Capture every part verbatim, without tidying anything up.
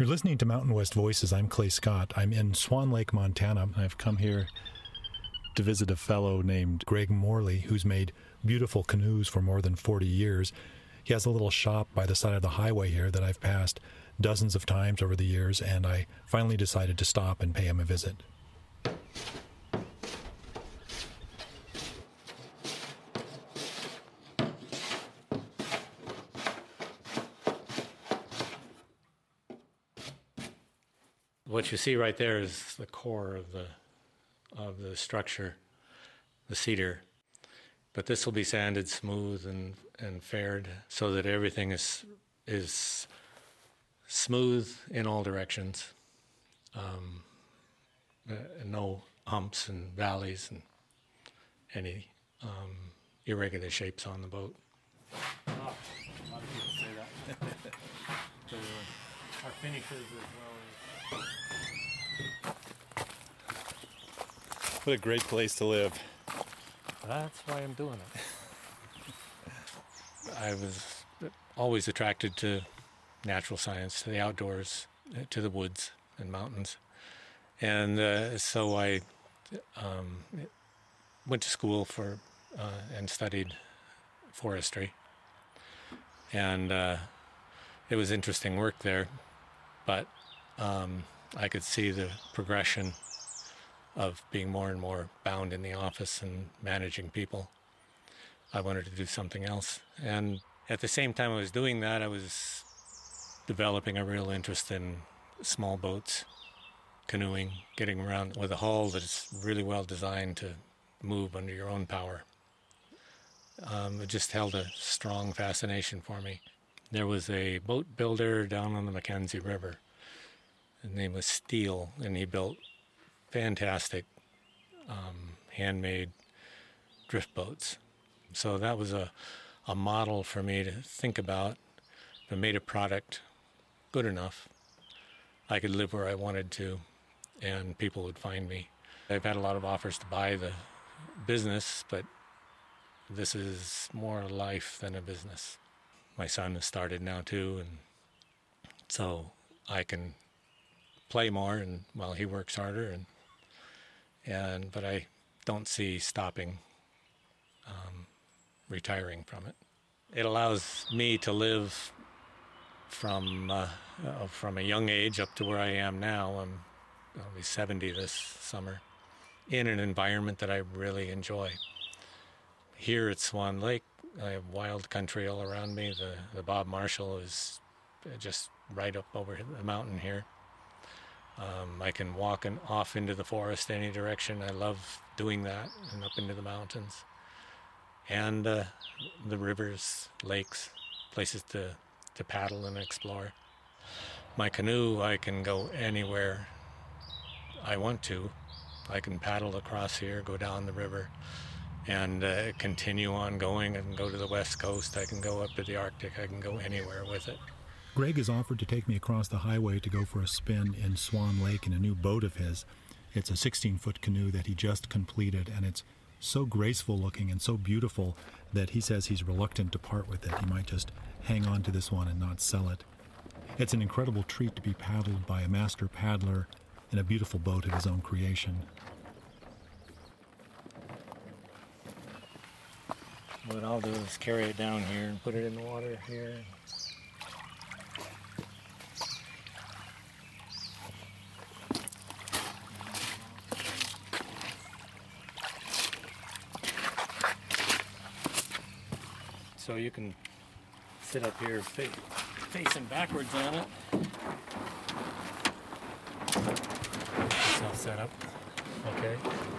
You're listening to Mountain West Voices. I'm Clay Scott. I'm in Swan Lake, Montana. I've come here to visit a fellow named Greg Morley, who's made beautiful canoes for more than forty years. He has a little shop by the side of the highway here that I've passed dozens of times over the years, and I finally decided to stop and pay him a visit. What you see right there is the core of the of the structure, the cedar. But this will be sanded smooth and, and faired so that everything is is smooth in all directions. Um, uh, no humps and valleys and any um, irregular shapes on the boat. Oh, a lot of people say that. So, uh, our finishes as well as... What a great place to live. That's why I'm doing it. I was always attracted to natural science, to the outdoors, to the woods and mountains. And uh, so I um, went to school for uh, and studied forestry. And uh, it was interesting work there, but um, I could see the progression of being more and more bound in the office and managing people. I wanted to do something else. And at the same time I was doing that, I was developing a real interest in small boats, canoeing, getting around with a hull that's really well designed to move under your own power. Um, it just held a strong fascination for me. There was a boat builder down on the Mackenzie River. His name was Steele, and he built fantastic um, handmade drift boats. So that was a, a model for me to think about. If I made a product good enough, I could live where I wanted to, and people would find me. I've had a lot of offers to buy the business, but this is more a life than a business. My son has started now too, and so I can play more and while he works harder, and and but I don't see stopping, um, retiring from it. It allows me to live from uh, uh, from a young age up to where I am now. I'm I'll be seventy this summer, in an environment that I really enjoy. Here at Swan Lake, I have wild country all around me. The, the Bob Marshall is just right up over the mountain here. Um, I can walk and off into the forest any direction. I love doing that, and up into the mountains. And uh, the rivers, lakes, places to, to paddle and explore. My canoe, I can go anywhere I want to. I can paddle across here, go down the river, and uh, continue on going and go to the west coast. I can go up to the Arctic. I can go anywhere with it. Greg has offered to take me across the highway to go for a spin in Swan Lake in a new boat of his. It's a sixteen-foot canoe that he just completed, and it's so graceful looking and so beautiful that he says he's reluctant to part with it. He might just hang on to this one and not sell it. It's an incredible treat to be paddled by a master paddler in a beautiful boat of his own creation. What I'll do is carry it down here and put it in the water here. So you can sit up here fa- facing backwards on it. It's all set up. Okay.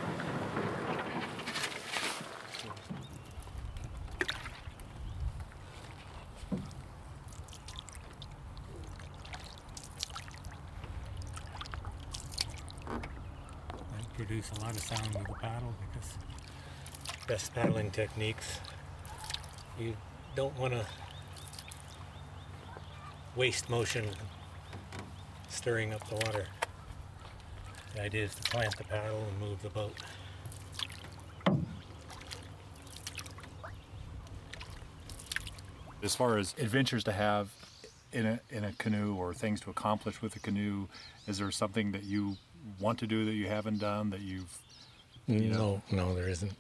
I produce a lot of sound with the paddle because best paddling techniques, you don't want to waste motion stirring up the water. The idea is to plant the paddle and move the boat. As far as adventures to have in a in a canoe, or things to accomplish with a canoe? Is there something that you want to do that you haven't done that you've? You know? No, no, there isn't.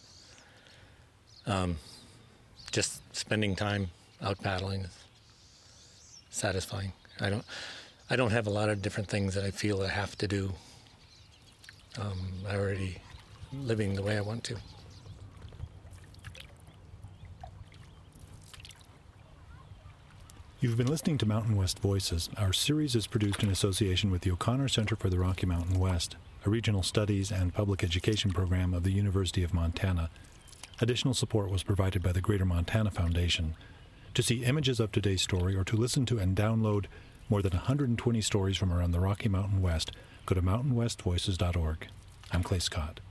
Um, just spending time out paddling is satisfying. I don't, I don't have a lot of different things that I feel I have to do. Um, I'm already living the way I want to. You've been listening to Mountain West Voices. Our series is produced in association with the O'Connor Center for the Rocky Mountain West, a regional studies and public education program of the University of Montana. Additional support was provided by the Greater Montana Foundation. To see images of today's story or to listen to and download more than one hundred twenty stories from around the Rocky Mountain West, go to mountain west voices dot org. I'm Clay Scott.